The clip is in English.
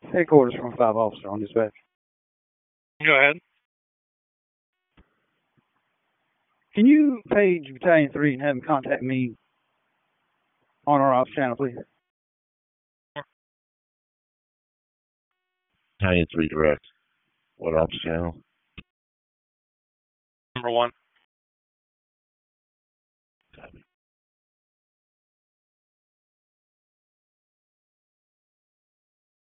Headquarters from 5 officer on dispatch. Go ahead. Can you page Battalion 3 and have them contact me on our ops channel, please? Battalion 3 direct. What ops channel? Number 1.